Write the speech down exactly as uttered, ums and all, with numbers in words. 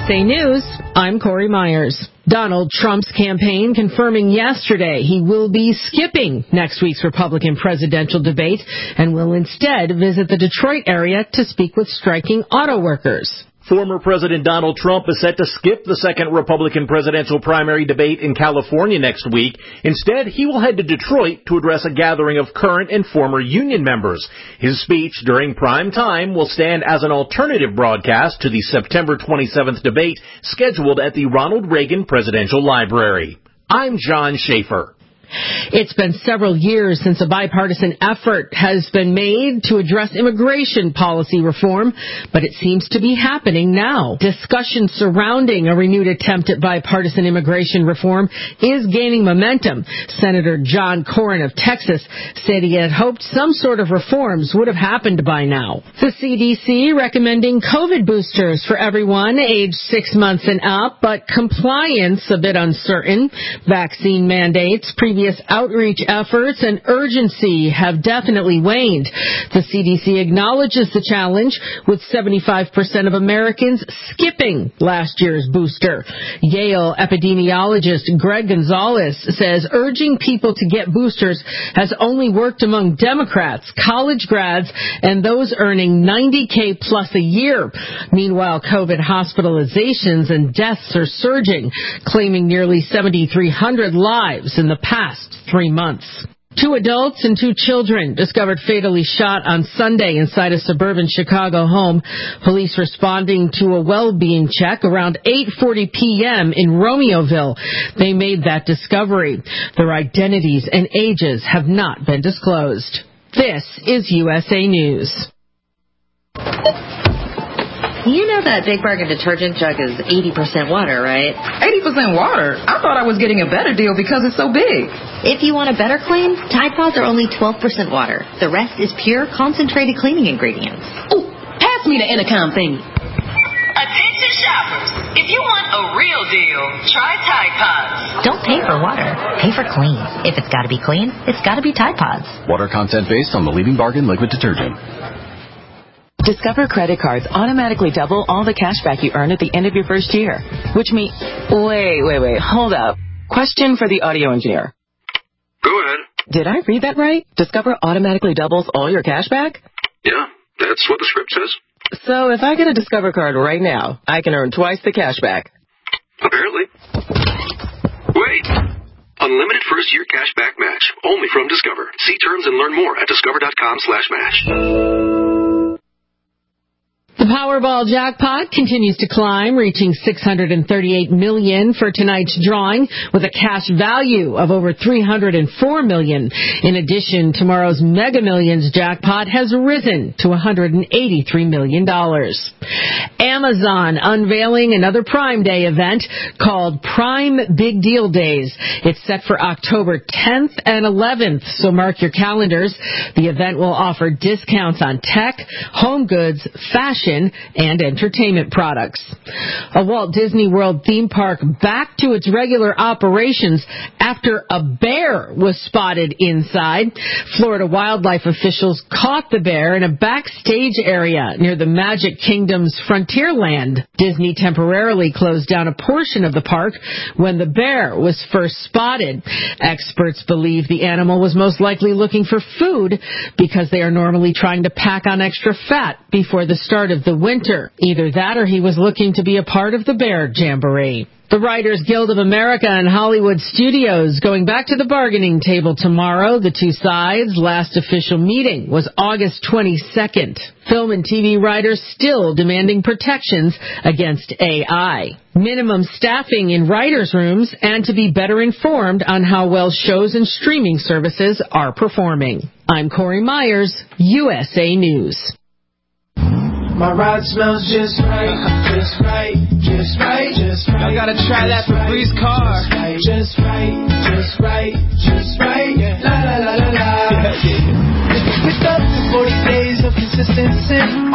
S A News, I'm Corey Myers. Donald Trump's campaign confirming yesterday he will be skipping next week's Republican presidential debate and will instead visit the Detroit area to speak with striking auto workers. Former President Donald Trump is set to skip the second Republican presidential primary debate in California next week. Instead, he will head to Detroit to address a gathering of current and former union members. His speech during prime time will stand as an alternative broadcast to the September twenty-seventh debate scheduled at the Ronald Reagan Presidential Library. I'm John Schaefer. It's been several years since a bipartisan effort has been made to address immigration policy reform, but it seems to be happening now. Discussion surrounding a renewed attempt at bipartisan immigration reform is gaining momentum. Senator John Cornyn of Texas said he had hoped some sort of reforms would have happened by now. The C D C recommending COVID boosters for everyone aged six months and up, but compliance a bit uncertain. Vaccine mandates, previous outreach efforts, and urgency have definitely waned. The C D C acknowledges the challenge, with seventy-five percent of Americans skipping last year's booster. Yale epidemiologist Greg Gonzalez says urging people to get boosters has only worked among Democrats, college grads, and those earning ninety thousand plus a year. Meanwhile, COVID hospitalizations and deaths are surging, claiming nearly seven thousand three hundred lives in the past three months. Two adults and two children discovered fatally shot on Sunday inside a suburban Chicago home. Police responding to a well-being check around eight forty p.m. in Romeoville. They made that discovery. Their identities and ages have not been disclosed. This is U S A News. You know that Big Bargain detergent jug is eighty percent water, right? eighty percent water? I thought I was getting a better deal because it's so big. If you want a better clean, Tide Pods are only twelve percent water. The rest is pure, concentrated cleaning ingredients. Oh, pass me the Intercom thing. Attention shoppers. If you want a real deal, try Tide Pods. Don't pay for water. Pay for clean. If it's got to be clean, it's got to be Tide Pods. Water content based on the leading bargain liquid detergent. Discover credit cards automatically double all the cash back you earn at the end of your first year, which means... Wait, wait, wait, hold up. Question for the audio engineer. Go ahead. Did I read that right? Discover automatically doubles all your cash back? Yeah, that's what the script says. So if I get a Discover card right now, I can earn twice the cash back. Apparently. Wait. Unlimited first-year cash back match. Only from Discover. See terms and learn more at discover.com slash match. The Powerball jackpot continues to climb, reaching six hundred thirty-eight million dollars for tonight's drawing, with a cash value of over three hundred four million dollars. In addition, tomorrow's Mega Millions jackpot has risen to one hundred eighty-three million dollars. Amazon unveiling another Prime Day event called Prime Big Deal Days. It's set for October tenth and eleventh, so mark your calendars. The event will offer discounts on tech, home goods, fashion, and entertainment products. A Walt Disney World theme park back to its regular operations after a bear was spotted inside. Florida wildlife officials caught the bear in a backstage area near the Magic Kingdom's Frontierland. Disney temporarily closed down a portion of the park when the bear was first spotted. Experts believe the animal was most likely looking for food because they are normally trying to pack on extra fat before the start of the winter. Either that or he was looking to be a part of the Bear Jamboree. The Writers Guild of America and Hollywood Studios going back to the bargaining table tomorrow. The two sides' last official meeting was August twenty-second. Film and T V writers still demanding protections against A I. Minimum staffing in writers' rooms and to be better informed on how well shows and streaming services are performing. I'm Corey Myers, U S A News. My ride smells just right, just right, just right, just right. I gotta try that Febreze car. Just right, just right, just right, la la la la la. Picked up the forty days of consistent sin.